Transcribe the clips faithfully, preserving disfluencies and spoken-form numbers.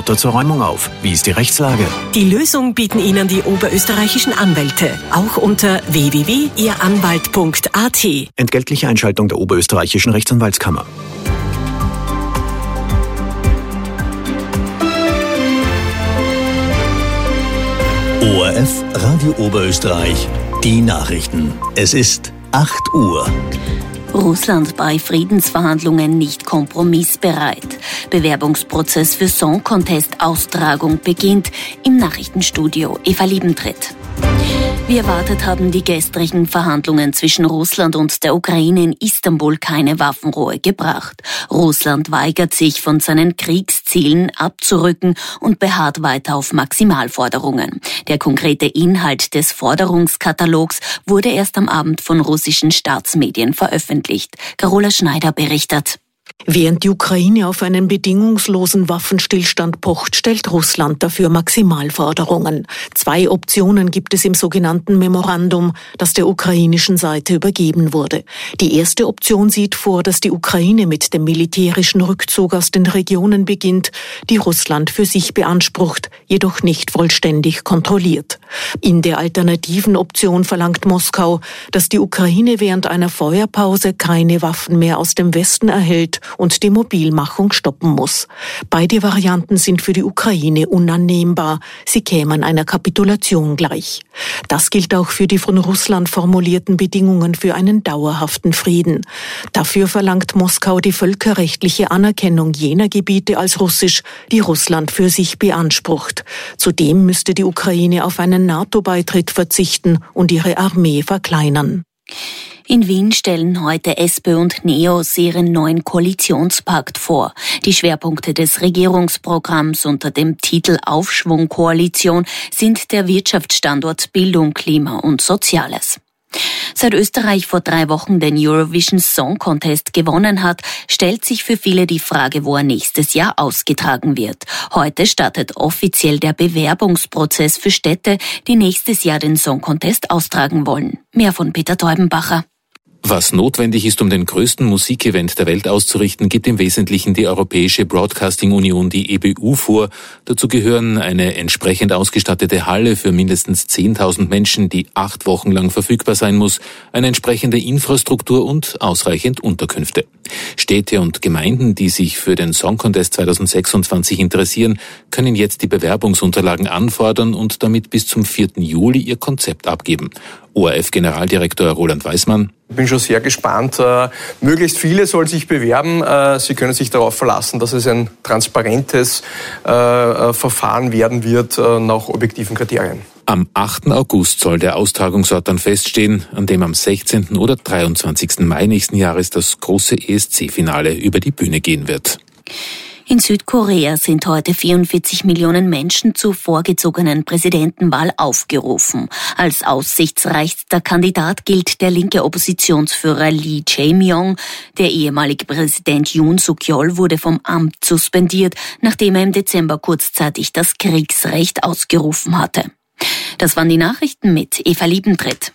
Roboter zur Räumung auf. Wie ist die Rechtslage? Die Lösung bieten Ihnen die oberösterreichischen Anwälte. Auch unter w w w punkt ihr anwalt punkt a t. Entgeltliche Einschaltung der oberösterreichischen Rechtsanwaltskammer. O R F Radio Oberösterreich, die Nachrichten. Es ist acht Uhr. Russland bei Friedensverhandlungen nicht kompromissbereit. Bewerbungsprozess für Song Contest Austragung beginnt. Im Nachrichtenstudio Eva Liebentritt. Wie erwartet haben die gestrigen Verhandlungen zwischen Russland und der Ukraine in Istanbul keine Waffenruhe gebracht. Russland weigert sich, von seinen Kriegszielen abzurücken und beharrt weiter auf Maximalforderungen. Der konkrete Inhalt des Forderungskatalogs wurde erst am Abend von russischen Staatsmedien veröffentlicht. Carola Schneider berichtet. Während die Ukraine auf einen bedingungslosen Waffenstillstand pocht, stellt Russland dafür Maximalforderungen. Zwei Optionen gibt es im sogenannten Memorandum, das der ukrainischen Seite übergeben wurde. Die erste Option sieht vor, dass die Ukraine mit dem militärischen Rückzug aus den Regionen beginnt, die Russland für sich beansprucht, jedoch nicht vollständig kontrolliert. In der alternativen Option verlangt Moskau, dass die Ukraine während einer Feuerpause keine Waffen mehr aus dem Westen erhält und die Mobilmachung stoppen muss. Beide Varianten sind für die Ukraine unannehmbar. Sie kämen einer Kapitulation gleich. Das gilt auch für die von Russland formulierten Bedingungen für einen dauerhaften Frieden. Dafür verlangt Moskau die völkerrechtliche Anerkennung jener Gebiete als russisch, die Russland für sich beansprucht. Zudem müsste die Ukraine auf einen NATO-Beitritt verzichten und ihre Armee verkleinern. In Wien stellen heute SPÖ und NEOS ihren neuen Koalitionspakt vor. Die Schwerpunkte des Regierungsprogramms unter dem Titel Aufschwung-Koalition sind der Wirtschaftsstandort Bildung, Klima und Soziales. Seit Österreich vor drei Wochen den Eurovision Song Contest gewonnen hat, stellt sich für viele die Frage, wo er nächstes Jahr ausgetragen wird. Heute startet offiziell der Bewerbungsprozess für Städte, die nächstes Jahr den Song Contest austragen wollen. Mehr von Peter Teubenbacher. Was notwendig ist, um den größten Musikevent der Welt auszurichten, gibt im Wesentlichen die Europäische Broadcasting Union, die E B U, vor. Dazu gehören eine entsprechend ausgestattete Halle für mindestens zehntausend Menschen, die acht Wochen lang verfügbar sein muss, eine entsprechende Infrastruktur und ausreichend Unterkünfte. Städte und Gemeinden, die sich für den Song Contest zweitausendsechsundzwanzig interessieren, können jetzt die Bewerbungsunterlagen anfordern und damit bis zum vierten Juli ihr Konzept abgeben. O R F-Generaldirektor Roland Weismann. Ich bin schon sehr gespannt. Äh, möglichst viele sollen sich bewerben. Äh, Sie können sich darauf verlassen, dass es ein transparentes äh, Verfahren werden wird äh, nach objektiven Kriterien. Am achten August soll der Austragungsort dann feststehen, an dem am sechzehnten oder dreiundzwanzigsten Mai nächsten Jahres das große E S C-Finale über die Bühne gehen wird. In Südkorea sind heute vierundvierzig Millionen Menschen zur vorgezogenen Präsidentenwahl aufgerufen. Als aussichtsreichster Kandidat gilt der linke Oppositionsführer Lee Jae-myung. Der ehemalige Präsident Yoon Suk-yeol wurde vom Amt suspendiert, nachdem er im Dezember kurzzeitig das Kriegsrecht ausgerufen hatte. Das waren die Nachrichten mit Eva Liebentritt.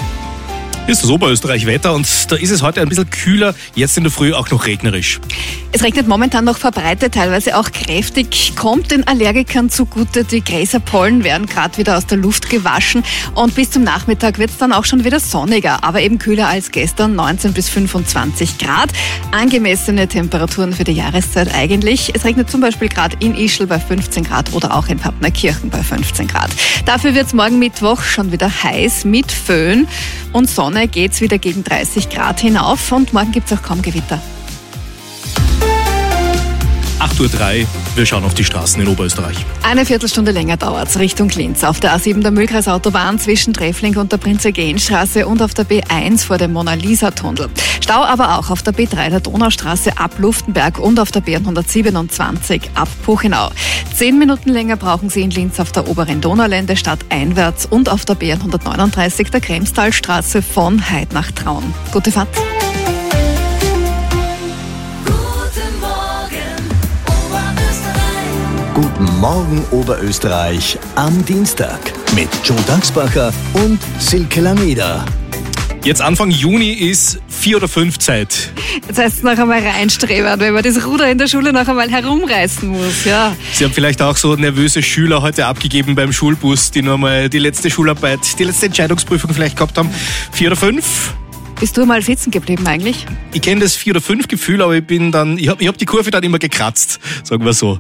Ist das Oberösterreich-Wetter und da ist es heute ein bisschen kühler, jetzt in der Früh auch noch regnerisch. Es regnet momentan noch verbreitet, teilweise auch kräftig, kommt den Allergikern zugute. Die Gräserpollen werden gerade wieder aus der Luft gewaschen und bis zum Nachmittag wird es dann auch schon wieder sonniger, aber eben kühler als gestern, neunzehn bis fünfundzwanzig Grad. Angemessene Temperaturen für die Jahreszeit eigentlich. Es regnet zum Beispiel gerade in Ischl bei fünfzehn Grad oder auch in Pappnerkirchen bei fünfzehn Grad. Dafür wird es morgen Mittwoch schon wieder heiß mit Föhn und Sonne. Geht's wieder gegen dreißig Grad hinauf und morgen gibt's auch kaum Gewitter. acht Uhr drei, wir schauen auf die Straßen in Oberösterreich. Eine Viertelstunde länger dauert's Richtung Linz. Auf der A sieben der Mühlkreisautobahn zwischen Treffling und der Prinz-Eugen-Straße und auf der B eins vor dem Mona-Lisa-Tunnel. Stau aber auch auf der B drei der Donaustraße ab Luftenberg und auf der B hundertsiebenundzwanzig ab Puchenau. Zehn Minuten länger brauchen Sie in Linz auf der oberen Donaulände stadteinwärts und auf der B hundertneununddreißig der Kremstalstraße von Heid nach Traun. Gute Fahrt. Guten Morgen Oberösterreich am Dienstag mit Joe Daxbacher und Silke Lameda. Jetzt Anfang Juni ist vier oder fünf Zeit. Jetzt heißt es noch einmal reinstrebern, wenn man das Ruder in der Schule noch einmal herumreißen muss. Ja. Sie haben vielleicht auch so nervöse Schüler heute abgegeben beim Schulbus, die nur mal die letzte Schularbeit, die letzte Entscheidungsprüfung vielleicht gehabt haben. Vier oder fünf? Bist du mal sitzen geblieben eigentlich? Ich kenne das vier oder fünf Gefühl, aber ich bin dann, ich habe ich hab die Kurve dann immer gekratzt, sagen wir so.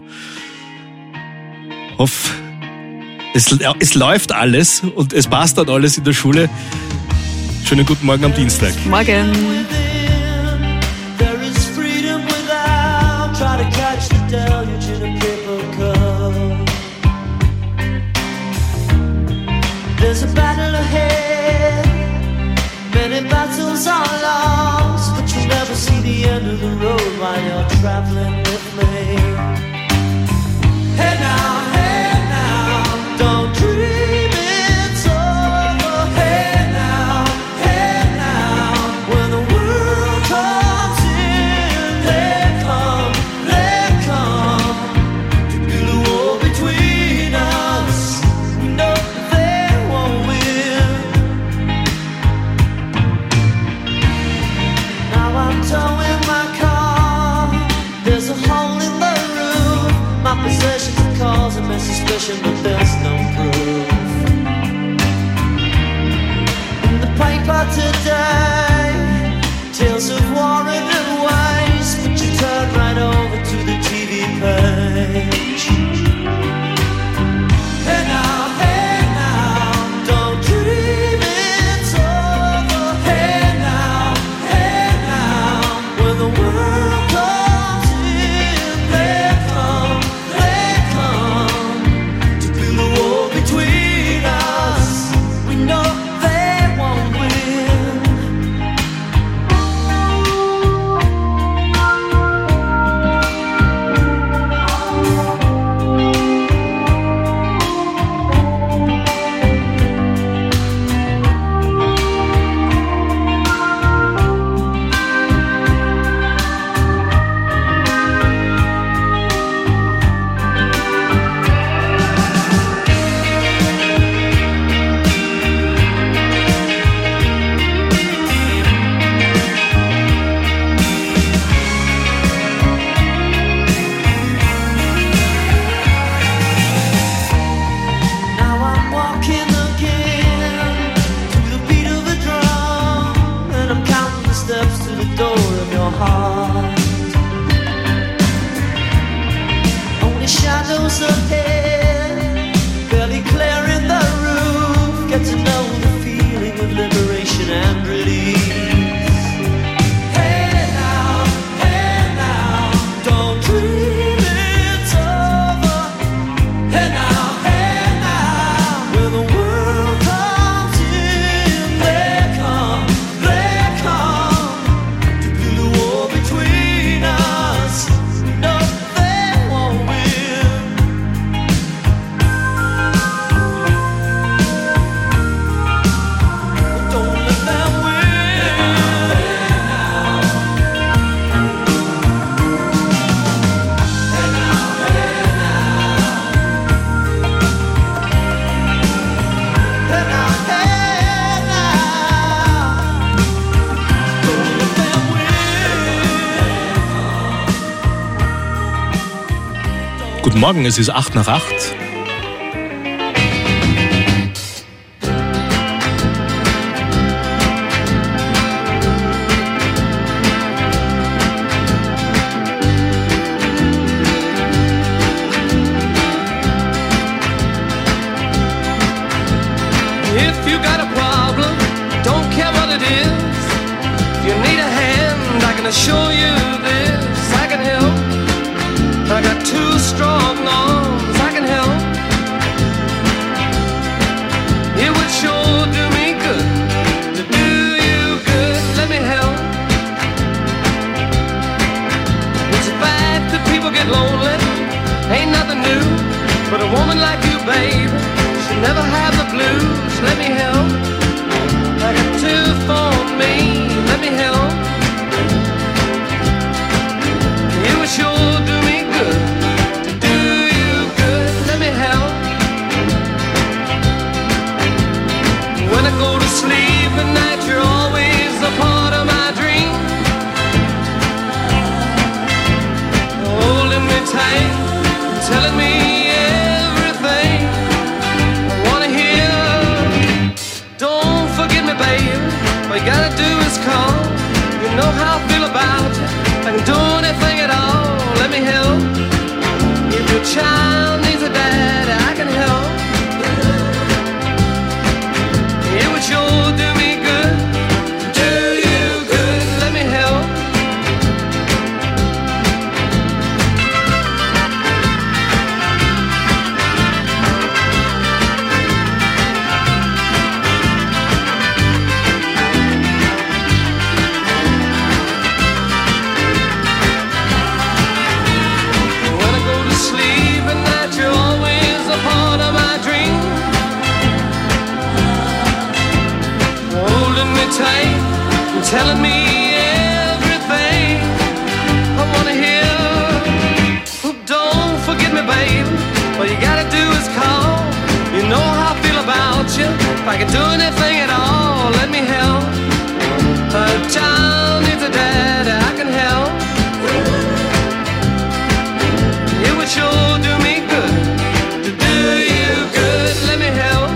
Hoff, es, es läuft alles und es passt dann alles in der Schule. Schönen guten Morgen am Dienstag. Morgen. There's a battle ahead, many battles are lost, but you never see the end of the road while you're traveling with me. Hey now, hey now, don't dream it's over. Hey now, hey now, when the world comes in, they come, they come to build a wall between us. We know they won't win. Now I'm towing my car, there's a hole in the roof. My possessions are causing me suspicion, but there's no proof. In the paper today, tales of war and waste, but you turn right over to the T V page. Hey now, hey now, don't dream it's over. Hey now, hey now, when the world comes in, they come, they come to build a wall between us. We know they won't win. Now I'm walking again to the beat of a drum, and I'm counting the steps to the door of your heart. Only shadows ahead, barely clearing the roof. Get to know the feeling of liberation and release. Hey now, hey now, don't dream it's over. Hey now, hey now, when the world comes in, they come, they come to build a wall between us. No, they won't win. Don't let them win. Hey now, hey now, don't let them win. Guten Morgen, es ist acht nach acht. If you got a problem, don't care what it is. If you need a hand, I can assure you this. I can help. I got two strong arms. I can help. It would sure do me good to do you good. Let me help. It's a fact that people get lonely. Ain't nothing new. But a woman like you, babe, she'll never have the blues. Let me help. I got two for me. Let me help. It would sure do me good to do you good. Let me help. When I go to sleep at night, you're always child needs a dad I can help. It would sure do me good. Do you good, let me help. When I go to sleep at night, you're always a part of my dream. Holding me tight and telling me everything I wanna hear. Oh, don't forget me, babe. All you gotta do is call. You know how I feel about you. If I can do anything at all, let me help. A child needs a dad I can help. It would sure do me good to do you good. Let me help.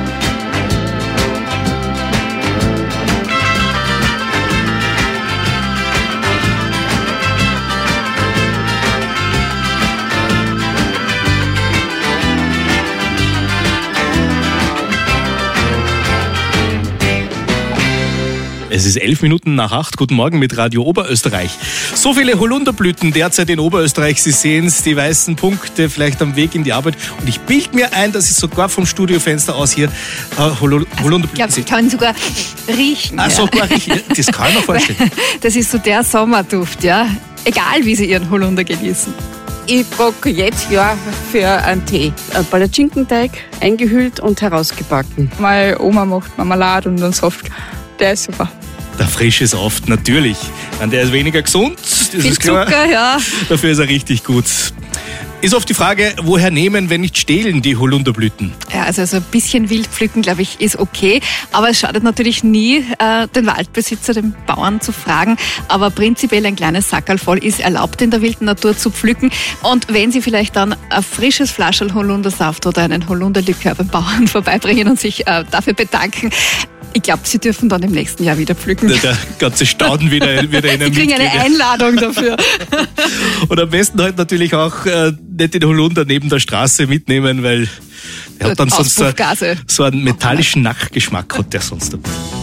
Es ist elf Minuten nach acht. Guten Morgen mit Radio Oberösterreich. So viele Holunderblüten derzeit in Oberösterreich. Sie sehen es, die weißen Punkte vielleicht am Weg in die Arbeit. Und ich bilde mir ein, dass ich sogar vom Studiofenster aus hier äh, Hol- Holunderblüten Ich sehe. glaube, ich kann sogar riechen. Ah, ja. sogar riechen. Das kann ich mir vorstellen. Das ist so der Sommerduft, ja. Egal, wie Sie Ihren Holunder genießen. Ich backe jetzt ja für einen Tee. Ein Palatschinkenteig, eingehüllt und herausgebacken. Meine Oma macht Marmelade und einen Saft. Der ist super. Der frische Saft, natürlich. Und der ist weniger gesund, das Viel ist klar. Zucker, ja. Dafür ist er richtig gut. Ist oft die Frage, woher nehmen, wenn nicht stehlen, die Holunderblüten? Ja, also so ein bisschen wild pflücken, glaube ich, ist okay. Aber es schadet natürlich nie, äh, den Waldbesitzer, den Bauern zu fragen. Aber prinzipiell ein kleines Sackerl voll ist erlaubt in der wilden Natur zu pflücken. Und wenn Sie vielleicht dann ein frisches Flascherl Holundersaft oder einen Holunderlikör beim Bauern vorbeibringen und sich äh, dafür bedanken, ich glaube, Sie dürfen dann im nächsten Jahr wieder pflücken. Der, der ganze Stauden wieder, wieder Ihnen Sie kriegen eine mitgeben. Einladung dafür. Und am besten halt natürlich auch äh, nicht den Holunder neben der Straße mitnehmen, weil der hat dann sonst so, Auspuffgase. so einen metallischen Nachgeschmack, hat der sonst.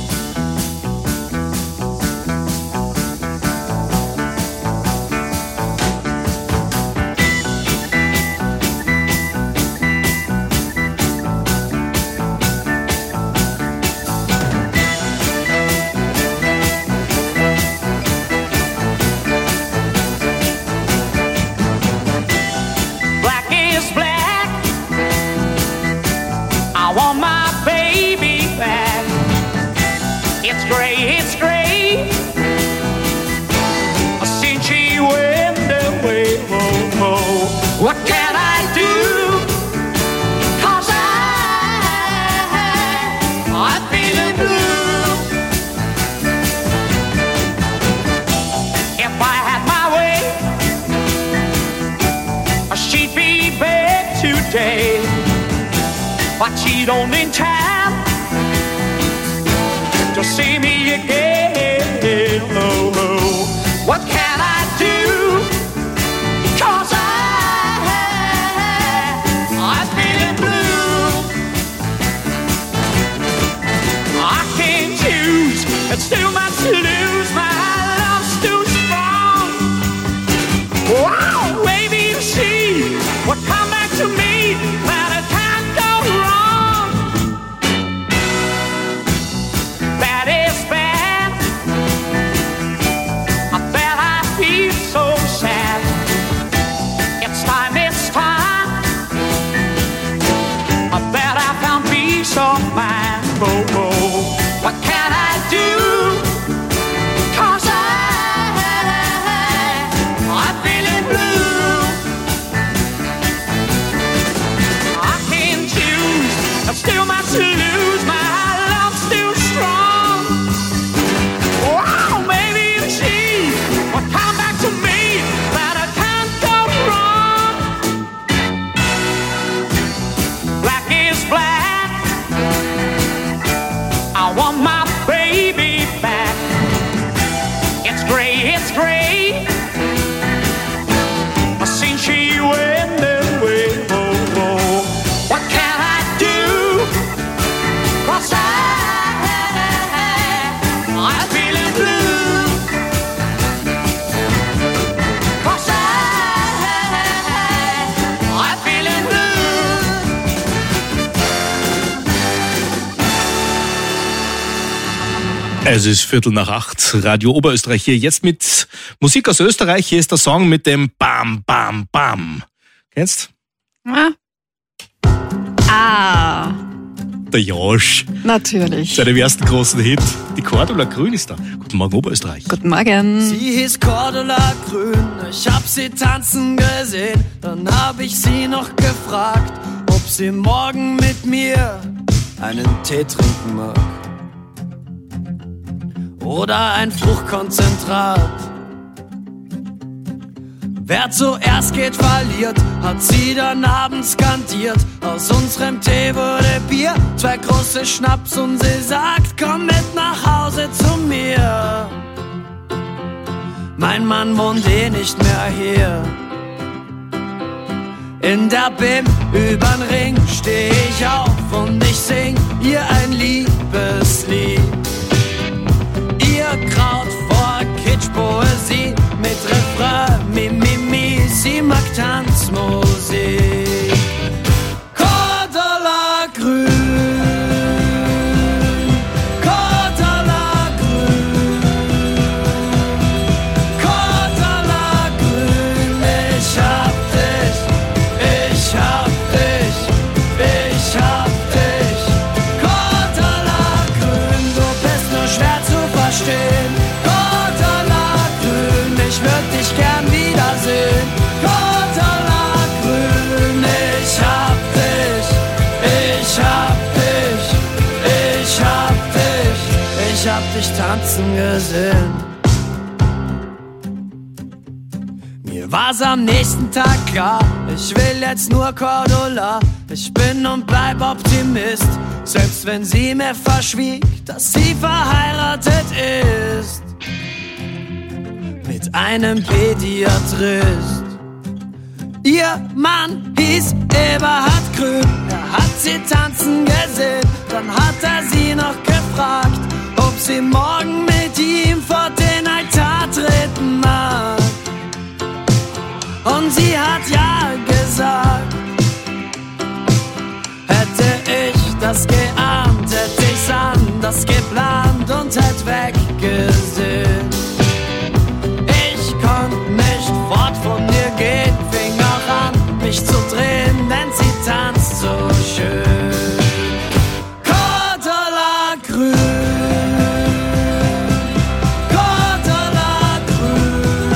Black is black. I want my baby back. It's gray, it's gray. Since she went away, oh, oh. What can I do? 'Cause I, I'm feeling blue. If I had my way, she'd be back today, but she don't in time to see me again. Oh, oh. What can I do? 'Cause I, I'm feeling blue. I can't choose, it's too much to lose. My love's too strong. Wow, baby, you see what come back to me, that it can't go wrong. That is bad. I bet I feel so sad. It's time, it's time. I bet I found peace of mind. Oh, oh. What can I do? 'Cause I, I'm feeling blue. I can't choose, I'm still much to lose. My love's still strong. Wow, maybe you see what come back to me, that I can't go wrong. Black is black. I want my baby back. It's gray, it's gray. Since she went away. Es ist Viertel nach acht, Radio Oberösterreich hier. Jetzt mit Musik aus Österreich. Hier ist der Song mit dem Bam, Bam, Bam. Kennst? Ah. Ah. Der Josch. Natürlich. Seinem ersten großen Hit. Die Cordula Grün ist da. Guten Morgen, Oberösterreich. Guten Morgen. Sie hieß Cordula Grün, ich hab sie tanzen gesehen. Dann hab ich sie noch gefragt, ob sie morgen mit mir einen Tee trinken mag. Oder ein Fruchtkonzentrat. Wer zuerst geht, verliert, hat sie dann abends skandiert. Aus unserem Tee wurde Bier, zwei große Schnaps und sie sagt, komm mit nach Hause zu mir. Mein Mann wohnt eh nicht mehr hier. In der B I M übern Ring steh ich auf und ich sing ihr ein Liebeslied. Ihr Kraut vor Kitschpoesie mit Refrain, mi, mi, mi, sie mag Tanzmusik. Cordula Grün, Cordula Grün, Cordula Grün, ich hab dich, ich hab dich, ich hab dich. Cordula Grün, du bist nur schwer zu verstehen. Cordula Grün, ich würd dich gern wiedersehen. Cordula Grün, ich hab dich, ich hab dich, ich hab dich, ich hab dich tanzen gesehen. Mir war's am nächsten Tag klar, ich will jetzt nur Cordula. Ich bin und bleib Optimist, selbst wenn sie mir verschwieg, dass sie verheiratet ist mit einem Pädiatrist. Ihr Mann hieß Eberhard Grün, er hat sie tanzen gesehen, dann hat er sie noch gefragt, ob sie morgen mit ihm vor den Altar treten mag. Und sie hat ja gesagt. Hätte ich das geahnt, hätte ich's anders geplant und hätt weggesehen. Ich konnt nicht fort von ihr gehen, fing auch an, mich zu drehen, denn sie tanzt so schön. Cordula Grün, Cordula Grün,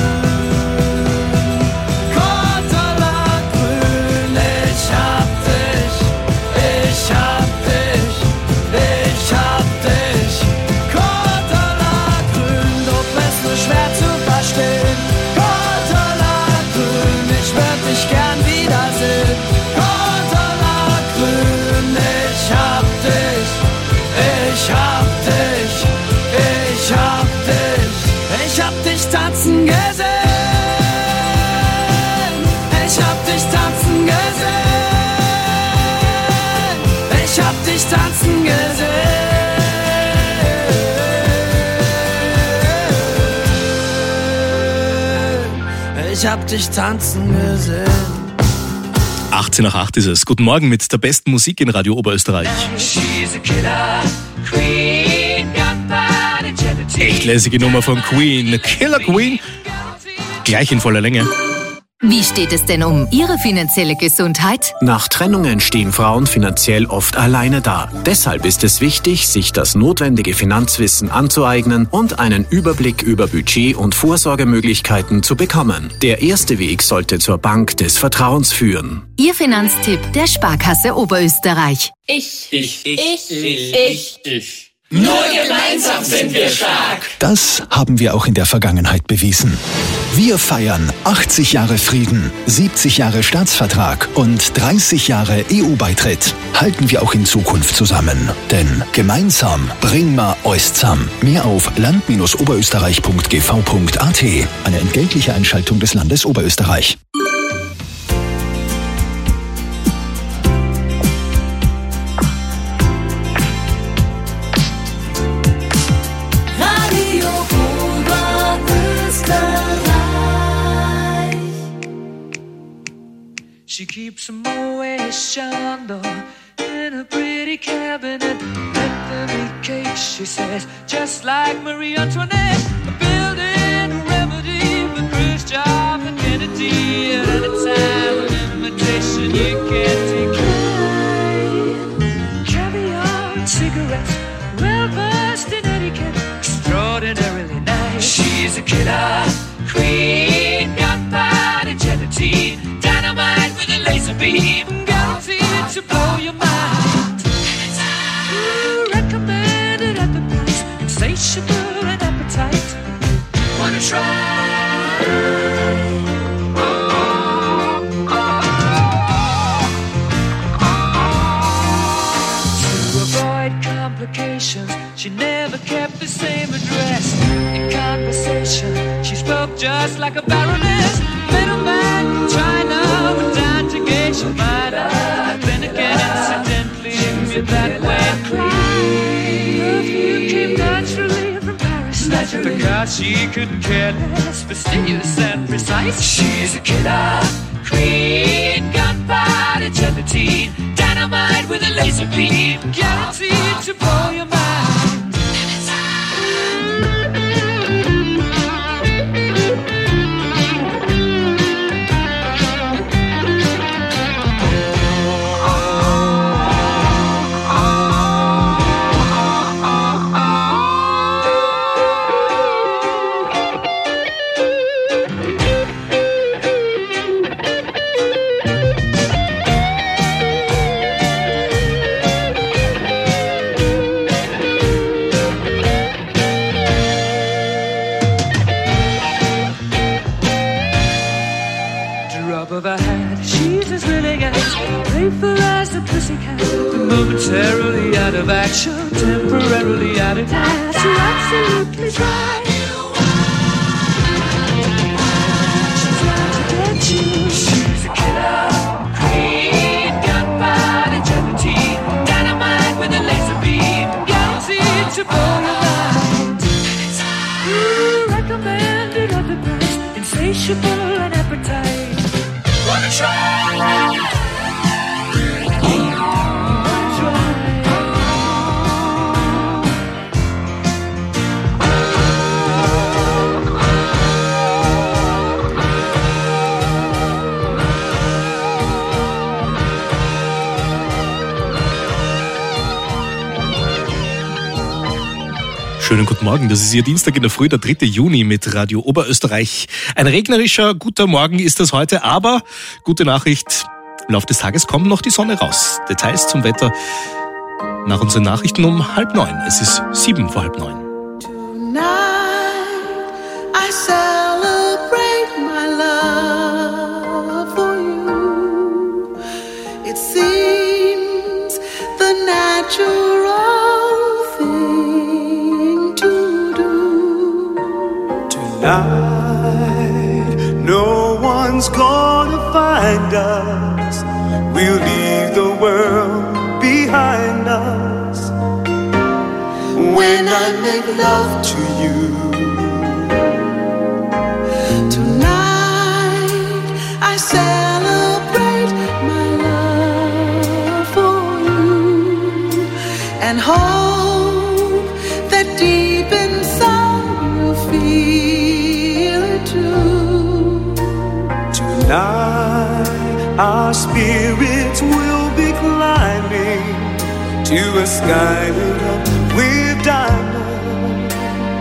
Cordula Grün, ich hab dich, ich hab dich, ich hab dich. Cordula Grün, du bist nur schwer zu verstehen. Cordula Grün, ich würd dich gern wiedersehen. Cordula Grün, ich hab dich, ich hab dich, ich hab dich, ich hab dich tanzen gesehen. Ich hab dich tanzen gesehen. Ich hab dich tanzen gesehen. Ich hab dich tanzen gesehen. achtzehn nach acht ist es. Guten Morgen mit der besten Musik in Radio Oberösterreich. Echt lässige Nummer von Queen. Killer Queen. Gleich in voller Länge. Wie steht es denn um Ihre finanzielle Gesundheit? Nach Trennungen stehen Frauen finanziell oft alleine da. Deshalb ist es wichtig, sich das notwendige Finanzwissen anzueignen und einen Überblick über Budget und Vorsorgemöglichkeiten zu bekommen. Der erste Weg sollte zur Bank des Vertrauens führen. Ihr Finanztipp der Sparkasse Oberösterreich. Ich, ich, ich, ich, ich, ich, ich. Nur gemeinsam sind wir stark. Das haben wir auch in der Vergangenheit bewiesen. Wir feiern achtzig Jahre Frieden, siebzig Jahre Staatsvertrag und dreißig Jahre E U-Beitritt. Halten wir auch in Zukunft zusammen. Denn gemeinsam bringen wir euch zusammen. Mehr auf land Bindestrich oberösterreich Punkt g v Punkt a t. Eine entgeltliche Einschaltung des Landes Oberösterreich. She keeps a motion, in a pretty cabinet. Let them eat cake, she says, just like Marie Antoinette. Building a remedy for Khrushchev and Kennedy. At any time, an invitation you can't decline. Caviar and cigarettes, well versed in etiquette, extraordinarily nice. She's a killer queen, gunpowder gelatine, dynamite with a laser beam, guaranteed to blow your mind. Ooh, recommended at the price, insatiable and appetite. Wanna try? She never kept the same address. In conversation, she spoke just like a baroness. Middleman from China went down to gauge your mind. Then again, incidentally, you're that way clean. Perfume came naturally from Paris. Naturally. Because she couldn't care less, fastidious and precise. She's a killer queen, gunpowder gelatine, dynamite with a laser beam, guaranteed to blow your mind. Momentarily out of action, temporarily out of gas. You're absolutely right. She's out to get you. She's a killer queen, gunpowder gelatine, dynamite with a laser beam, guaranteed to blow your mind. Ooh, recommended at the price, insatiable and appetite. Wanna try? Schönen guten Morgen, das ist Ihr Dienstag in der Früh, der dritte Juni mit Radio Oberösterreich. Ein regnerischer, guter Morgen ist das heute, aber gute Nachricht, im Laufe des Tages kommt noch die Sonne raus. Details zum Wetter nach unseren Nachrichten um halb neun. Es ist sieben vor halb neun. Tonight I celebrate my love for you. It seems the natural tonight, no one's gonna find us. We'll leave the world behind us. When I make love to you, tonight I celebrate my love for you and hope that deep inside you feel it too. Tonight our spirits will be climbing to a sky lit up with diamonds.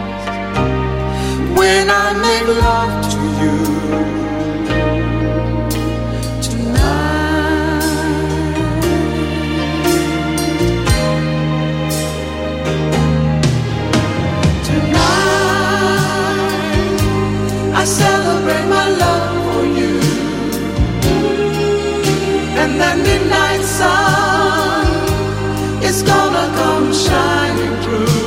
When I make love to you tonight, tonight I celebrate my love for you, and that midnight sun is gonna come shining through.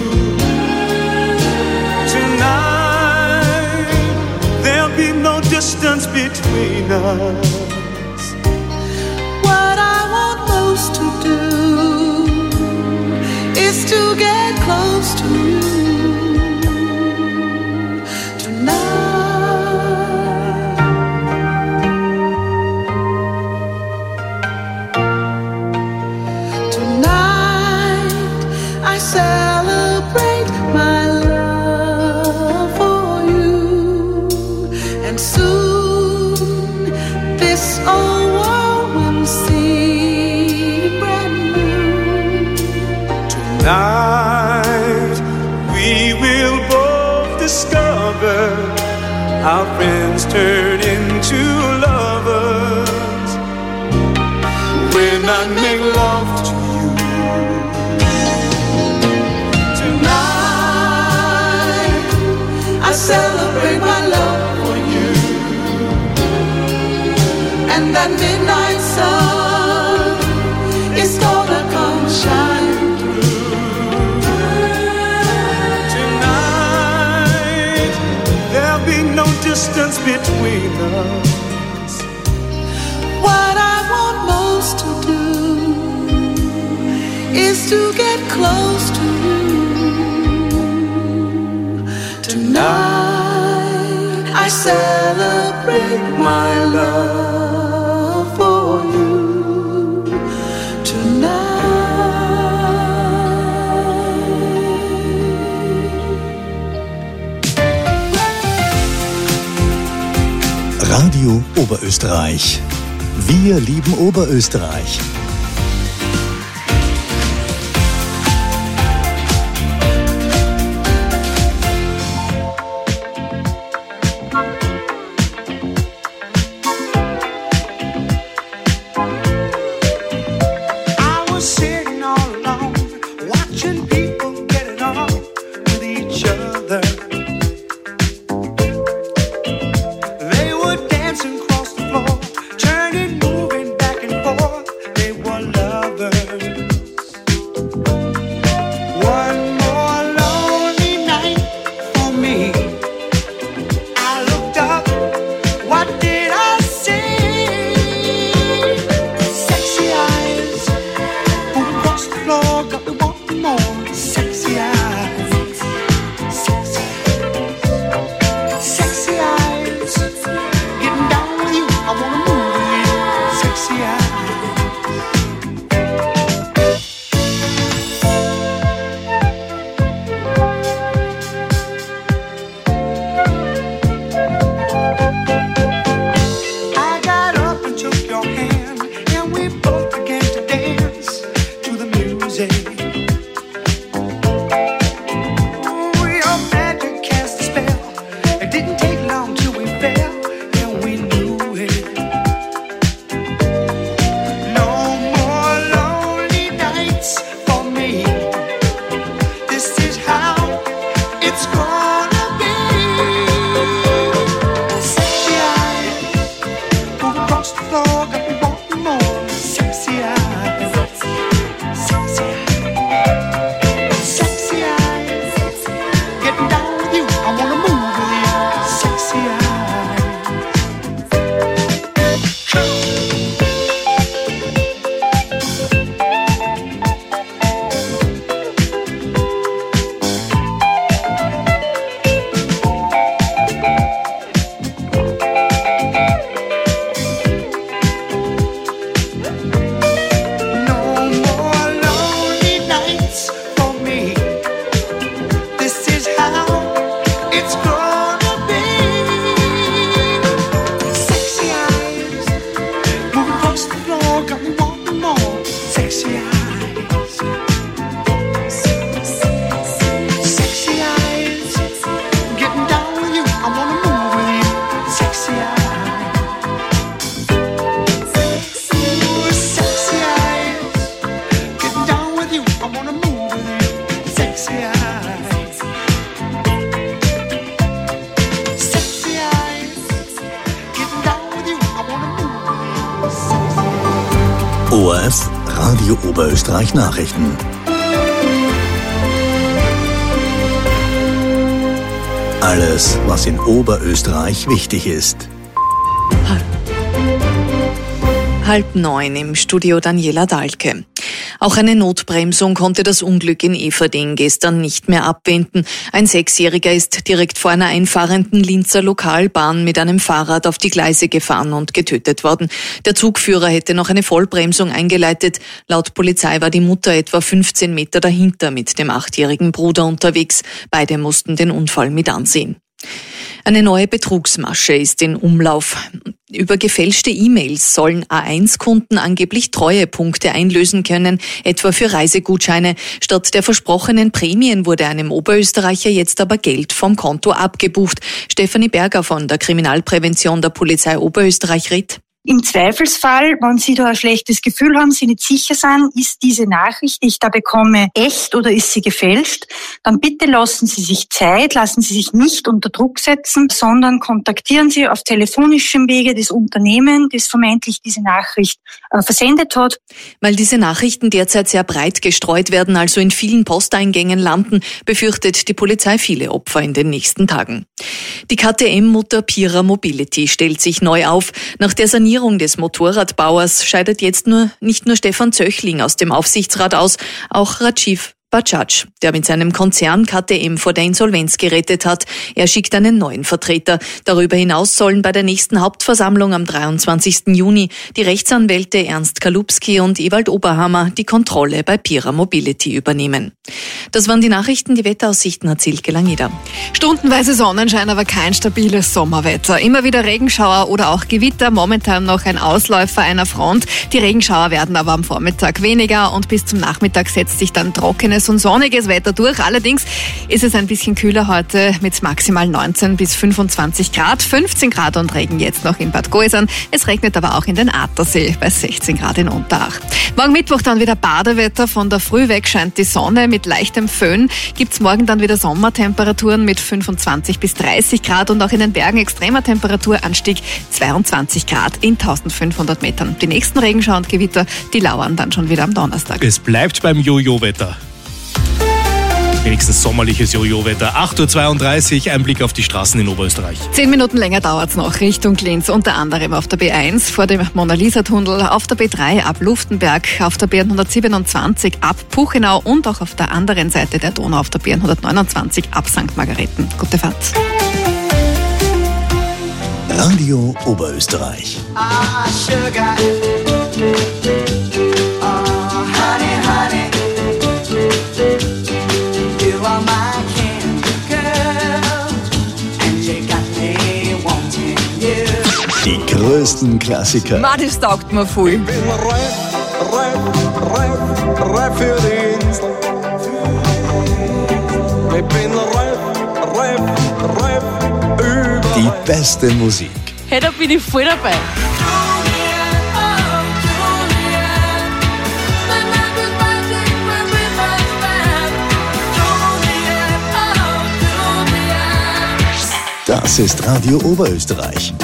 Tonight there'll be no distance between us. What I want most to do is to get close to you tonight. Our friends turn into lovers when I make love to you. Tonight I celebrate my love for you, and that midnight sun is gonna come shine through. Tonight there'll be no distance between us. What I want most to do is to get close to you. Tonight I celebrate my love for you. Radio Oberösterreich. Wir lieben Oberösterreich. O R F, Radio Oberösterreich Nachrichten. Alles, was in Oberösterreich wichtig ist. Halb neun im Studio Daniela Dahlke. Auch eine Notbremsung konnte das Unglück in Eferding gestern nicht mehr abwenden. Ein Sechsjähriger ist direkt vor einer einfahrenden Linzer Lokalbahn mit einem Fahrrad auf die Gleise gefahren und getötet worden. Der Zugführer hätte noch eine Vollbremsung eingeleitet. Laut Polizei war die Mutter etwa fünfzehn Meter dahinter mit dem achtjährigen Bruder unterwegs. Beide mussten den Unfall mit ansehen. Eine neue Betrugsmasche ist in Umlauf. Über gefälschte E-Mails sollen A eins Kunden angeblich Treuepunkte einlösen können, etwa für Reisegutscheine. Statt der versprochenen Prämien wurde einem Oberösterreicher jetzt aber Geld vom Konto abgebucht. Stefanie Berger von der Kriminalprävention der Polizei Oberösterreich riet: Im Zweifelsfall, wenn Sie da ein schlechtes Gefühl haben, Sie nicht sicher sind, ist diese Nachricht, die ich da bekomme, echt oder ist sie gefälscht, dann bitte lassen Sie sich Zeit, lassen Sie sich nicht unter Druck setzen, sondern kontaktieren Sie auf telefonischem Wege das Unternehmen, das vermeintlich diese Nachricht äh, versendet hat. Weil diese Nachrichten derzeit sehr breit gestreut werden, also in vielen Posteingängen landen, befürchtet die Polizei viele Opfer in den nächsten Tagen. Die K T M-Mutter Pira Mobility stellt sich neu auf. Nach der Sanierung des Motorradbauers scheidet jetzt nur nicht nur Stefan Zöchling aus dem Aufsichtsrat aus, auch Rajiv Bajaj, der mit seinem Konzern K T M vor der Insolvenz gerettet hat. Er schickt einen neuen Vertreter. Darüber hinaus sollen bei der nächsten Hauptversammlung am dreiundzwanzigsten Juni die Rechtsanwälte Ernst Kalupski und Ewald Oberhammer die Kontrolle bei Pira Mobility übernehmen. Das waren die Nachrichten. Die Wetteraussichten hat Silke Langeder. Stundenweise Sonnenschein, aber kein stabiles Sommerwetter. Immer wieder Regenschauer oder auch Gewitter. Momentan noch ein Ausläufer einer Front. Die Regenschauer werden aber am Vormittag weniger und bis zum Nachmittag setzt sich dann trockenes und sonniges Wetter durch. Allerdings ist es ein bisschen kühler heute mit maximal neunzehn bis fünfundzwanzig Grad. fünfzehn Grad und Regen jetzt noch in Bad Goisern. Es regnet aber auch in den Attersee bei sechzehn Grad in Unterach. Morgen Mittwoch dann wieder Badewetter. Von der Früh weg scheint die Sonne. Mit leichtem Föhn gibt's morgen dann wieder Sommertemperaturen mit fünfundzwanzig bis dreißig Grad und auch in den Bergen extremer Temperaturanstieg zweiundzwanzig Grad in eintausendfünfhundert Metern. Die nächsten Regenschauer und Gewitter, die lauern dann schon wieder am Donnerstag. Es bleibt beim Jojo-Wetter. Wenigstens sommerliches Jojo-Wetter. acht Uhr zweiunddreißig, ein Blick auf die Straßen in Oberösterreich. Zehn Minuten länger dauert's noch Richtung Linz, unter anderem auf der B eins vor dem Mona-Lisa-Tunnel, auf der B drei ab Luftenberg, auf der B hundertsiebenundzwanzig ab Puchenau und auch auf der anderen Seite der Donau auf der B hundertneunundzwanzig ab Sankt Margareten. Gute Fahrt. Radio Oberösterreich. Ah, sugar. Oh, honey, honey. You are my candy girl. And you got me wanting you. Die größten Klassiker. Ma, das taugt mir voll. Ich bin reif, reif, reif, reif für die Insel. Ich bin reif, reif, reif über. Die beste Musik. Hey, da bin ich voll dabei. Das ist Radio Oberösterreich.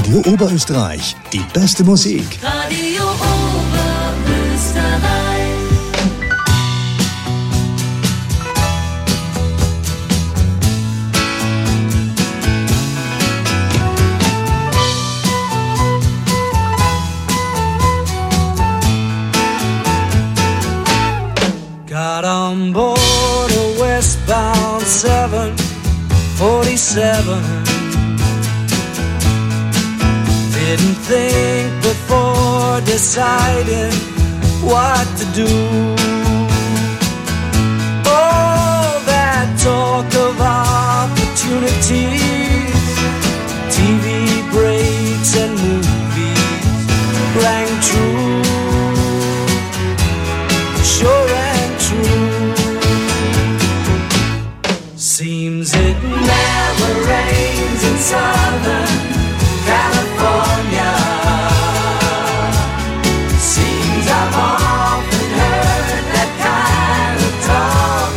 Radio Oberösterreich. Die beste Musik. Radio Oberösterreich. Got on board a westbound seven forty-seven. Didn't think before deciding what to do. Oh, that talk of opportunities, T V breaks and movies rang true, sure and true. Seems it never rains in Southern California. Seems I've often heard that kind of talk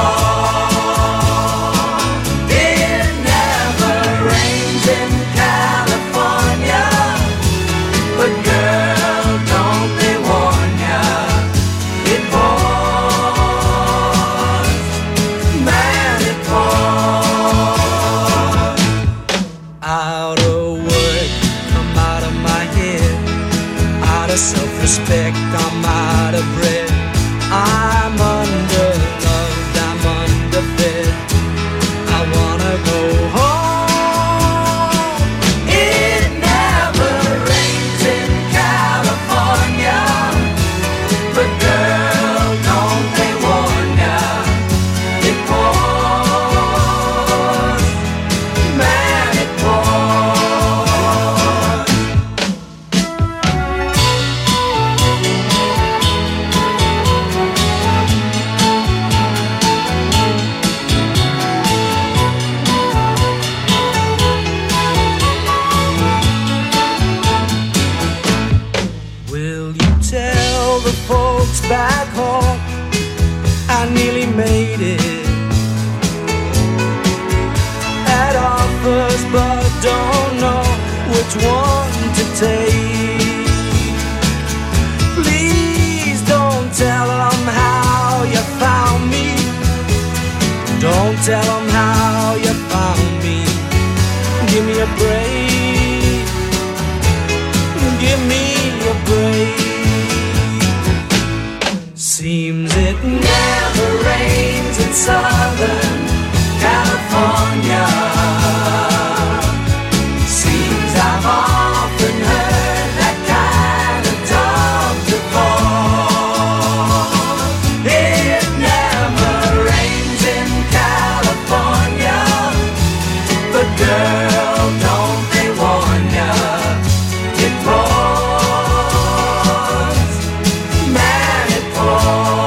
before. It never rains in California, but girl, don't they warn ya, it pours, man, it pours. Out of work, I'm out of my head. Out of self-respect, I'm out of breath. I'm underloved, I'm underfed. I wanna go home. It never rains in California, but girl, don't they warn ya, it pours, man, it pours. Will you tell the folks back home I nearly made it? Had offers but don't know which one to take. Please don't tell them how you found me. Don't tell them how you found me. Give me a break. Give me a break. Seems it never rains in Southern California. Seems I've often heard that kind of talk before. It never rains in California, but girl, don't they warn ya, it pours, man, it pours.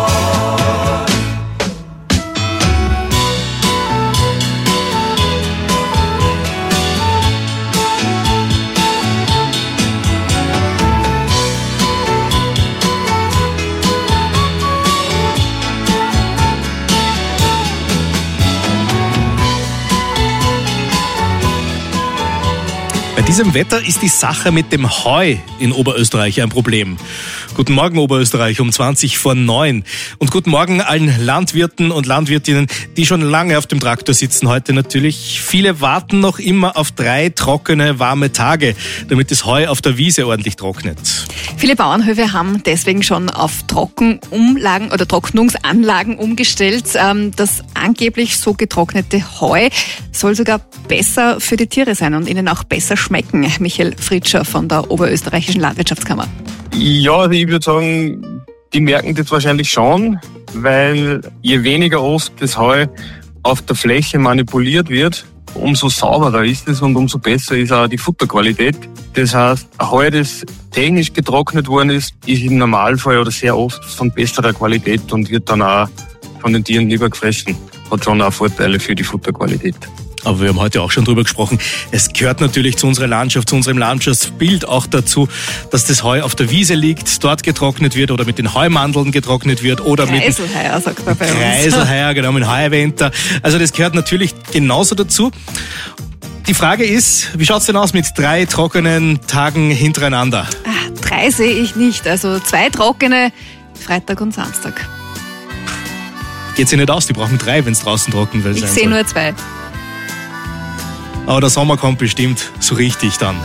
Bei diesem Wetter ist die Sache mit dem Heu in Oberösterreich ein Problem. Guten Morgen Oberösterreich um zwanzig vor neun. Und guten Morgen allen Landwirten und Landwirtinnen, die schon lange auf dem Traktor sitzen heute natürlich. Viele warten noch immer auf drei trockene, warme Tage, damit das Heu auf der Wiese ordentlich trocknet. Viele Bauernhöfe haben deswegen schon auf Trockenumlagen oder Trocknungsanlagen umgestellt. Das angeblich so getrocknete Heu soll sogar besser für die Tiere sein und ihnen auch besser schmecken. Michael Fritscher von der Oberösterreichischen Landwirtschaftskammer. Ja, also ich würde sagen, die merken das wahrscheinlich schon, weil je weniger oft das Heu auf der Fläche manipuliert wird, umso sauberer ist es und umso besser ist auch die Futterqualität. Das heißt, ein Heu, das technisch getrocknet worden ist, ist im Normalfall oder sehr oft von besserer Qualität und wird dann auch von den Tieren lieber gefressen. Hat schon auch Vorteile für die Futterqualität. Aber wir haben heute auch schon drüber gesprochen. Es gehört natürlich zu unserer Landschaft, zu unserem Landschaftsbild auch dazu, dass das Heu auf der Wiese liegt, dort getrocknet wird oder mit den Heumandeln getrocknet wird oder mit Kreiselheier, sagt man bei uns. Kreiselheier, genau, mit Heuwenter. Also das gehört natürlich genauso dazu. Die Frage ist, wie schaut's denn aus mit drei trockenen Tagen hintereinander? Ah, drei sehe ich nicht. Also zwei trockene, Freitag und Samstag. Geht sich nicht aus, die brauchen drei, wenn es draußen trocken will. Ich sehe nur zwei. Aber der Sommer kommt bestimmt so richtig dann.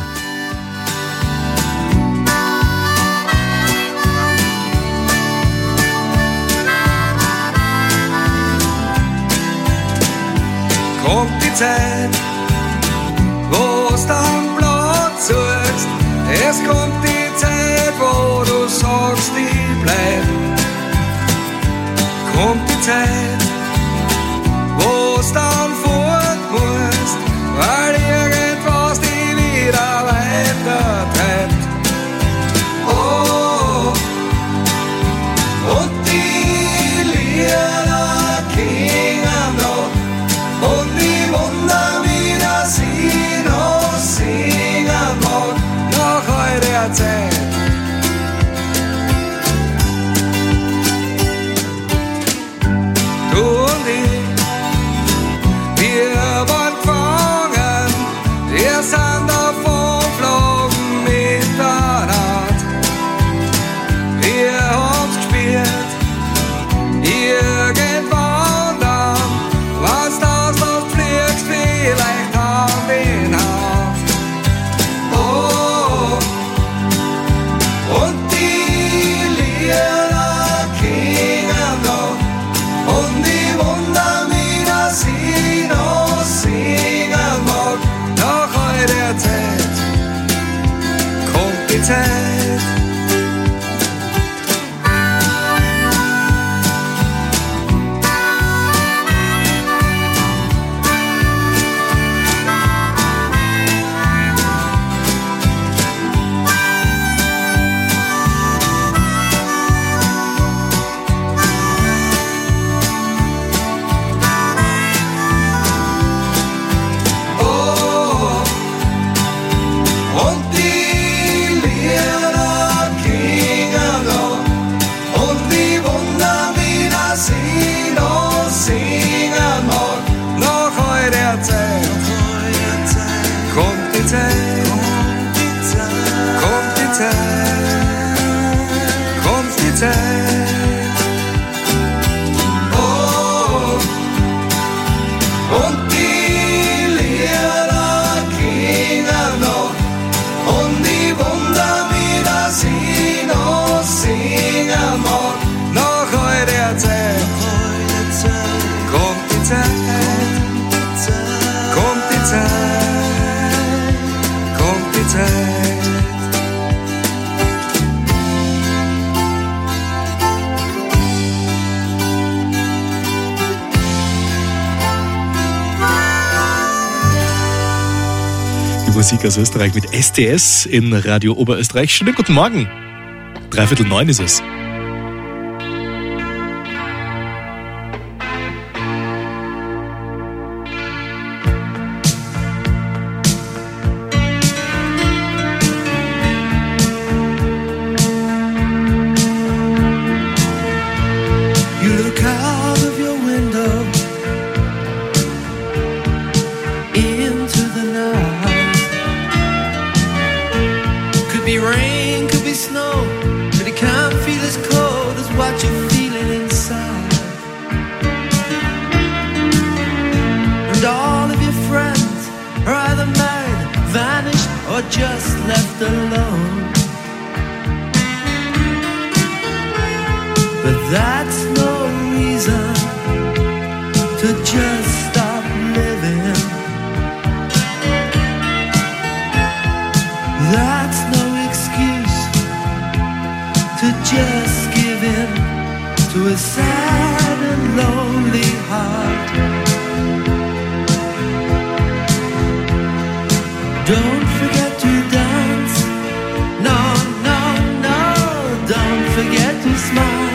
Kommt die Zeit, wo's dann Platz suchst. Es kommt die Zeit, wo du sagst, ich bleib. Kommt die Zeit, wo's dann fort musst, weil irgendwas dich wieder weiter treibt. Oh, und die Lieder klingen noch und die Wunder wieder sie noch singen mag nach all der Zeit. Du und ich, wir waren gefangen, wir sind davon geflogen mit der Nacht. Wir haben's gespielt, irgendwann dann, was das noch fliegst, vielleicht Hand in Hand. Oh, und die Lieder klingen noch und die Wunder wieder sie noch singen mag nach all der Zeit. Kommt die Zeit. Oh, und die Lieder klingen noch und die Wunder wieder sie noch singen mag nach all der Zeit. Kommt die Zeit, kommt die Zeit, kommt die Zeit. Oh, und die Lieder klingen noch und die Wunder wieder sie noch singen mag nach all der Zeit. Kommt die Zeit, kommt die Zeit, kommt die Zeit. Die Musik aus Österreich mit S T S in Radio Oberösterreich. Schönen guten Morgen. Dreiviertel neun ist es. You look out of your window into the night. Could be rain, could be snow, but it can't feel as cold as what you're feeling inside. And all of your friends are either married, vanished, or just left alone. But that's no reason to just stop living. That's no excuse to just give in to a sad and lonely heart. Don't forget to dance. No, no, no. Don't forget to smile.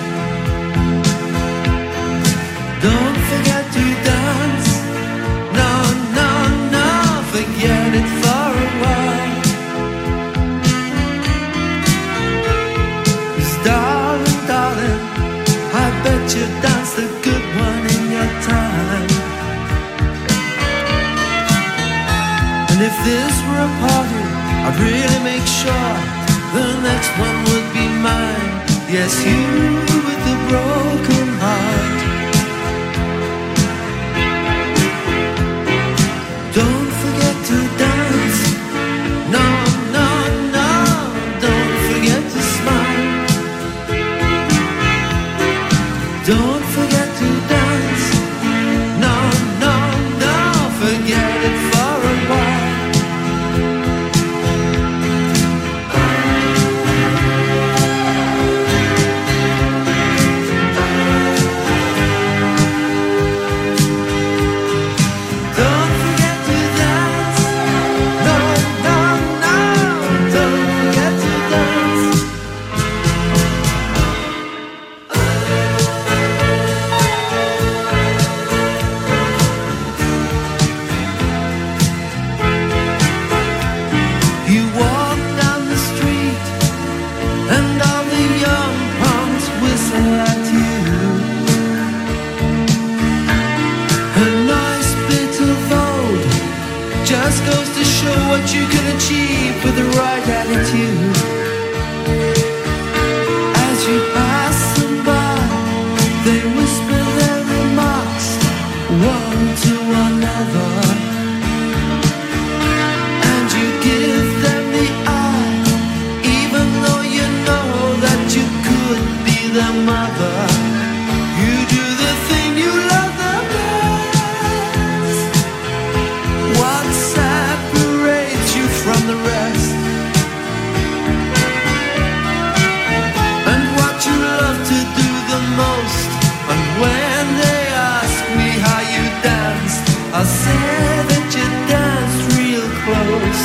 Don't forget to dance. No, no, no. Forget it for a while. 'Cause darling, darling, I this were a party, I'd really make sure the next one would be mine. Yes, you with the broken heart. Don't forget to dance. No, no, no. Don't forget to smile. Don't forget to dance. No, no, no. Forget it for a while. What you can achieve with the right attitude. As you pass them by, they whisper their remarks one to another, and you give them the eye, even though you know that you could be their mother. You do the thing you love the best. What's that from the rest, and what you love to do the most. And when they ask me how you dance, I say that you dance real close.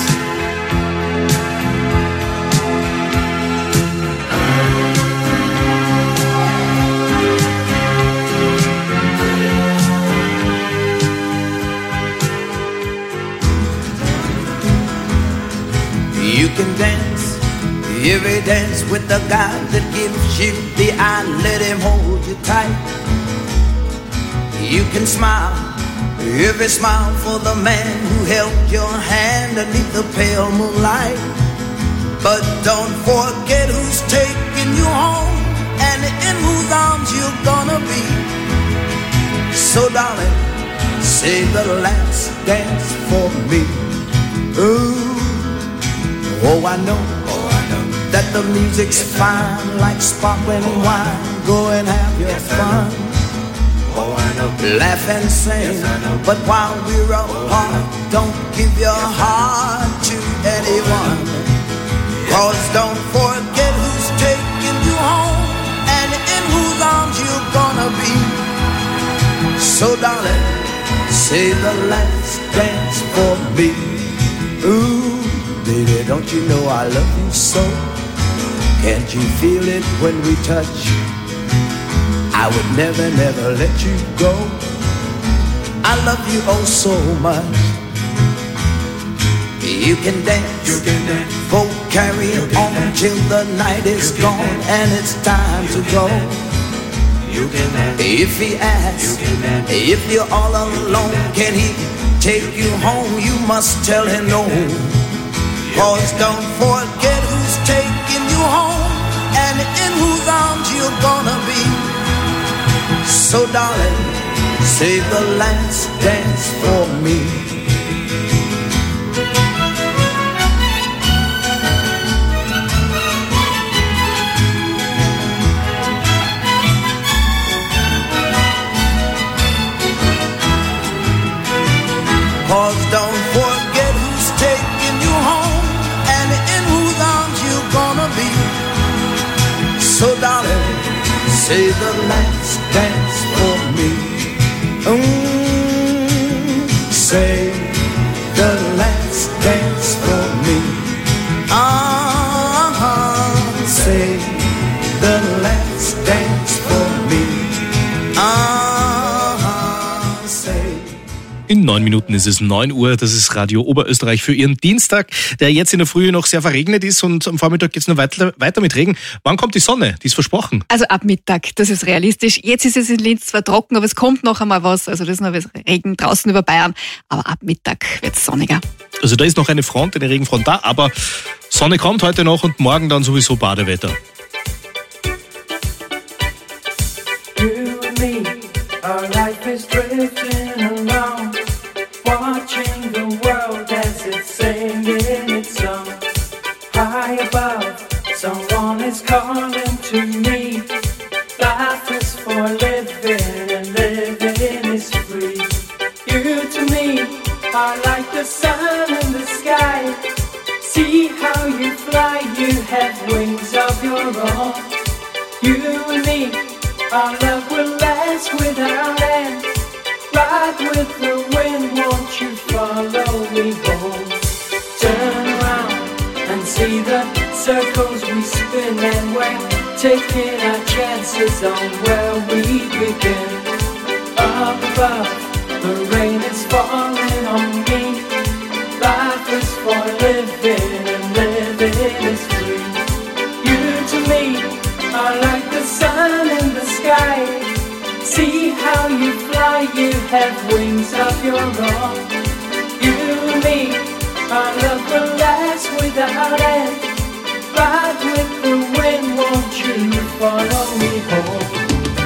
You can dance, every dance with the guy that gives you the eye, let him hold you tight. You can smile, every smile for the man who held your hand underneath the pale moonlight. But don't forget who's taking you home and in whose arms you're gonna be. So darling, say the last dance for me. Ooh. Oh, I know, oh, I know that the music's fine like sparkling wine. Go and have your fun. Oh, I know. Laugh and sing, yes, I know. But while we're apart, don't give your heart to anyone. Cause don't forget who's taking you home and in whose arms you're gonna be. So darling, say the last dance for me. Ooh. Baby, don't you know I love you so? Can't you feel it when we touch? I would never, never let you go. I love you oh so much. You can dance, you can dance. Go carry on dance. Till the night is gone and it's time to go. You can dance. If he asks, you can dance. If you're all alone, can he take you home? You must tell him no. Cause don't forget who's taking you home and in whose arms you're gonna be. So darling, save the last dance for me. Cause don't forget who's taking you home and in whose arms you're gonna be. So darling, say the last dance for me. Mm, say the last dance for me. Uh-huh, say the last dance for me. Uh-huh, say In neun Minuten ist es neun Uhr. Das ist Radio Oberösterreich für Ihren Dienstag, der jetzt in der Früh noch sehr verregnet ist und am Vormittag geht es noch weiter, weiter mit Regen. Wann kommt die Sonne? Die ist versprochen. Also ab Mittag, das ist realistisch. Jetzt ist es in Linz zwar trocken, aber es kommt noch einmal was. Also das ist noch was Regen draußen über Bayern. Aber ab Mittag wird es sonniger. Also da ist noch eine Front, eine Regenfront da, aber Sonne kommt heute noch und morgen dann sowieso Badewetter. You and me, our life is drifting along, watching the world as it's singing its song. High above, someone is calling to me. Life is for living and living is free. You to me are like the sun in the sky. See how you fly, you have wings of your own. You and me, our love will last without end. Ride with the wind, won't you follow me home? Turn around and see the circles we spin, and we're taking our chances on where we begin. Up above, the rain is falling on me. Life is for living and living is free. You to me are like the sun in the sky. See how you fly, you have wings of your own. You and me, our love will last without end. Ride with the wind, won't you follow me home?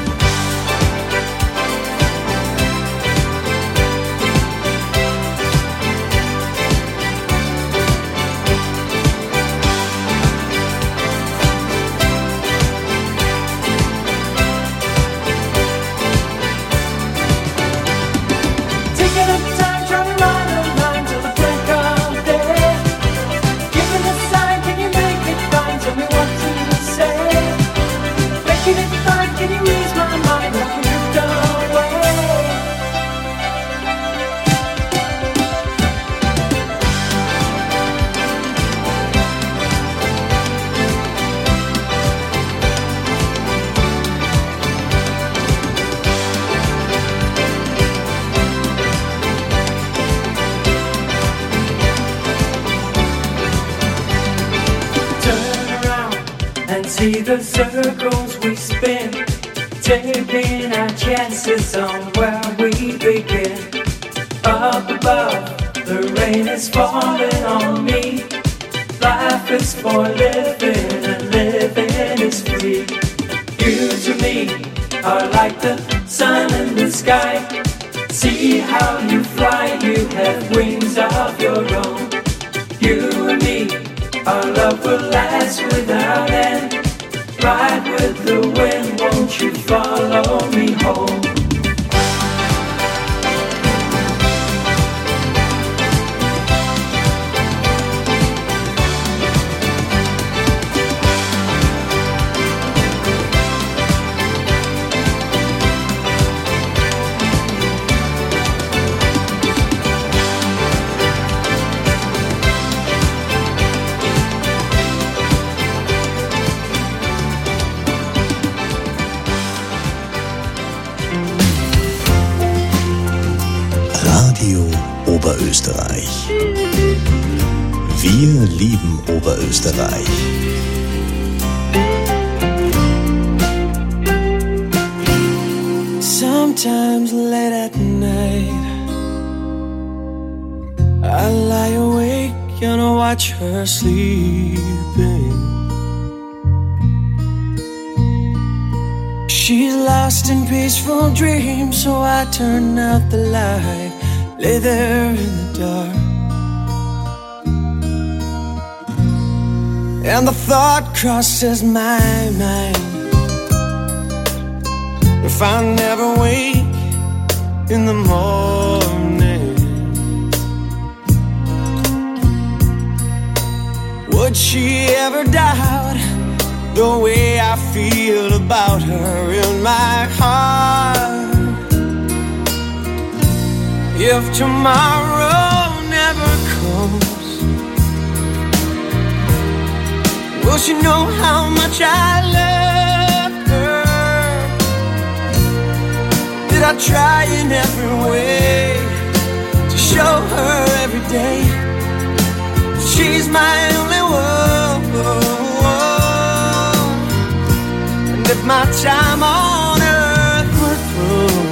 See the circles we spin, taking our chances on where we begin. Up above, the rain is falling on me. Life is for living and living is free. You to me are like the sun in the sky. See how you fly, you have wings of your own. You and me, our love will last without end. Ride with the wind, won't you follow me home? Oberösterreich. Wir lieben Oberösterreich. Sometimes late at night I lie awake and I watch her sleeping. She's lost in peaceful dreams, so I turn out the light. Lay there in the dark, and the thought crosses my mind: if I never wake in the morning, would she ever doubt the way I feel about her in my heart? If tomorrow never comes, will she know how much I love her? Did I try in every way time on earth were through.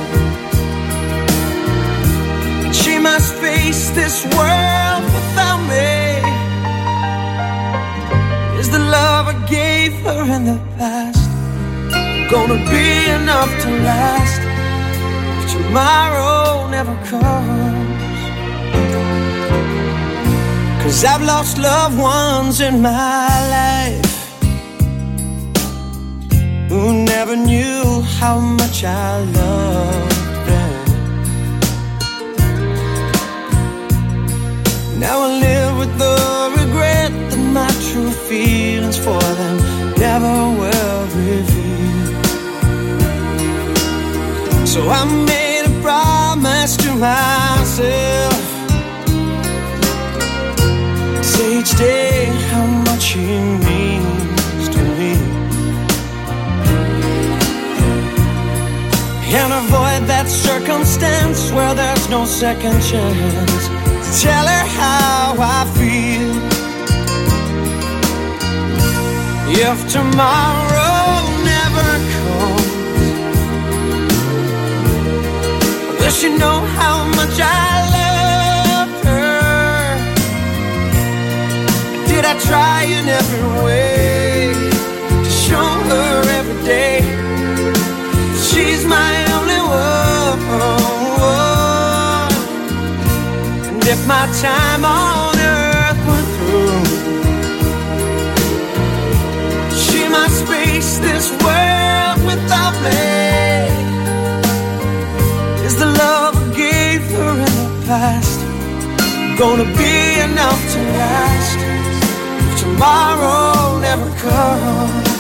And she must face this world without me. Is the love I gave her in the past gonna be enough to last if tomorrow never comes? 'Cause I've lost loved ones in my life who never knew how much I loved them. Now I live with the regret that my true feelings for them never will reveal. So I made a promise to myself, say each day how much he means to me, and avoid that circumstance where there's no second chance to tell her how I feel. If tomorrow never comes, will she know how much I love her? Did I try in every way to show her every day she's my only one? And if my time on earth were through, she must face this world without me. Is the love I gave her in the past gonna be enough to last if tomorrow never comes?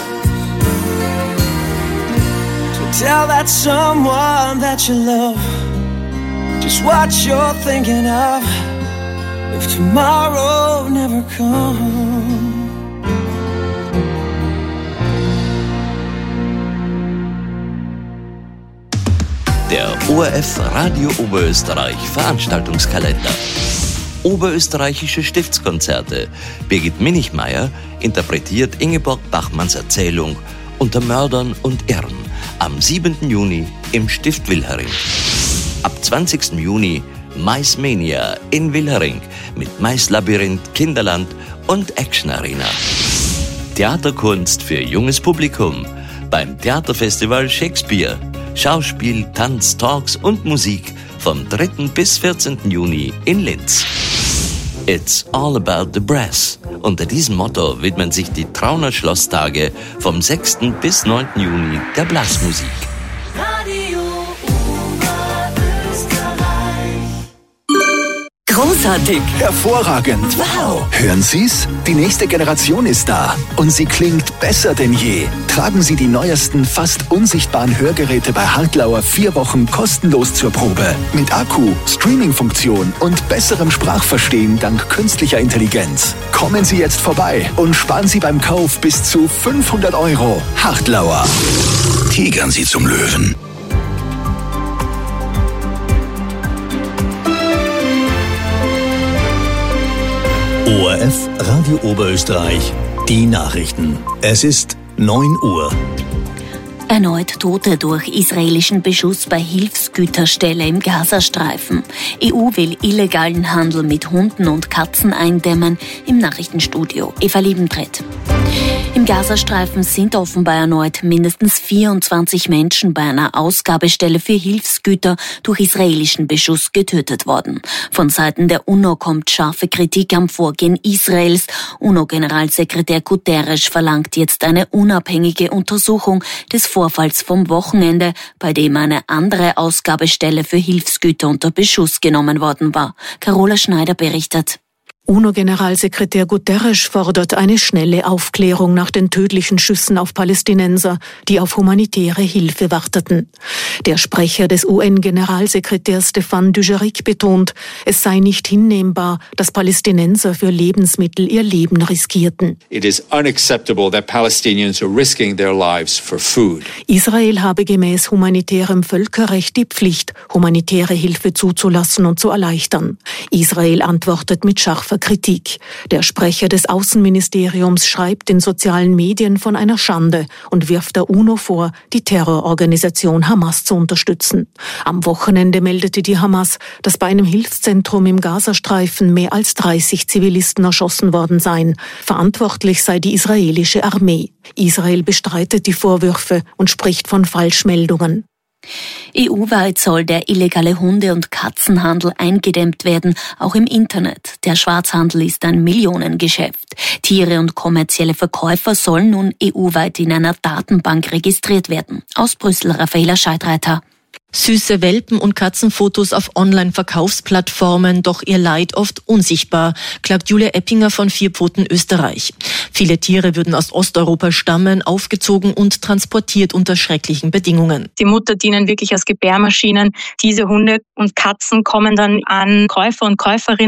Tell that someone that you love just what you're thinking of if tomorrow never comes. Der O R F Radio Oberösterreich Veranstaltungskalender. Oberösterreichische Stiftskonzerte. Birgit Minichmeier interpretiert Ingeborg Bachmanns Erzählung Unter Mördern und Irren am siebenten Juni im Stift Wilhering. Ab zwanzigsten Juni Maismania in Wilhering mit Maislabyrinth, Kinderland und Action Arena. Theaterkunst für junges Publikum beim Theaterfestival Shakespeare. Schauspiel, Tanz, Talks und Musik vom dritten bis vierzehnten Juni in Linz. It's all about the brass. Unter diesem Motto widmen sich die Trauner Schlosstage vom sechsten bis neunten Juni der Blasmusik. Radio Oberösterreich. Großartig. Hervorragend. Wow. Hören Sie's? Die nächste Generation ist da. Und sie klingt besser denn je. Tragen Sie die neuesten, fast unsichtbaren Hörgeräte bei Hartlauer vier Wochen kostenlos zur Probe. Mit Akku, Streaming-Funktion und besserem Sprachverstehen dank künstlicher Intelligenz. Kommen Sie jetzt vorbei und sparen Sie beim Kauf bis zu fünfhundert Euro. Hartlauer. Tigern Sie zum Löwen. O R F Radio Oberösterreich, die Nachrichten. Es ist neun Uhr. Erneut Tote durch israelischen Beschuss bei Hilfsgüterstelle im Gazastreifen. E U will illegalen Handel mit Hunden und Katzen eindämmen. Im Nachrichtenstudio Eva Liebentritt. Im Gazastreifen sind offenbar erneut mindestens vierundzwanzig Menschen bei einer Ausgabestelle für Hilfsgüter durch israelischen Beschuss getötet worden. Von Seiten der UNO kommt scharfe Kritik am Vorgehen Israels. UNO-Generalsekretär Guterres verlangt jetzt eine unabhängige Untersuchung des Vorfalls vom Wochenende, bei dem eine andere Ausgabestelle für Hilfsgüter unter Beschuss genommen worden war. Carola Schneider berichtet. UNO-Generalsekretär Guterres fordert eine schnelle Aufklärung nach den tödlichen Schüssen auf Palästinenser, die auf humanitäre Hilfe warteten. Der Sprecher des U N-Generalsekretärs Stéphane Dujarric betont, es sei nicht hinnehmbar, dass Palästinenser für Lebensmittel ihr Leben riskierten. It is unacceptable that Palestinians are risking their lives for food. Israel habe gemäß humanitärem Völkerrecht die Pflicht, humanitäre Hilfe zuzulassen und zu erleichtern. Israel antwortet mit scharfer scharfer Kritik. Der Sprecher des Außenministeriums schreibt in sozialen Medien von einer Schande und wirft der UNO vor, die Terrororganisation Hamas zu unterstützen. Am Wochenende meldete die Hamas, dass bei einem Hilfszentrum im Gazastreifen mehr als dreißig Zivilisten erschossen worden seien. Verantwortlich sei die israelische Armee. Israel bestreitet die Vorwürfe und spricht von Falschmeldungen. E U-weit soll der illegale Hunde- und Katzenhandel eingedämmt werden, auch im Internet. Der Schwarzhandel ist ein Millionengeschäft. Tiere und kommerzielle Verkäufer sollen nun E U-weit in einer Datenbank registriert werden. Aus Brüssel, Raffaela Scheidreiter. Süße Welpen- und Katzenfotos auf Online-Verkaufsplattformen, doch ihr Leid oft unsichtbar, klagt Julia Eppinger von Vierpfoten Österreich. Viele Tiere würden aus Osteuropa stammen, aufgezogen und transportiert unter schrecklichen Bedingungen. Die Mutter dienen wirklich als Gebärmaschinen. Diese Hunde und Katzen kommen dann an Käufer und Käuferinnen.